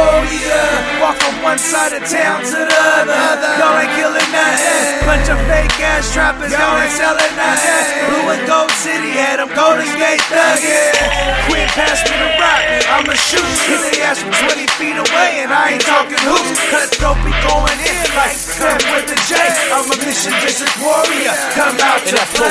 warrior. Walk from one side of town to the other. Y'all ain't killing nothing. Bunch of fake ass trappers, y'all ain't selling nothing. Blue and Gold City had them Golden Gate thuggin'. Quit, pass me the rock, I'ma shoot. Hit the ass from 20 feet away, and I ain't talking hoops. Cutthroat be going in like cut with the J. I'm a mission district warrior, come out to play.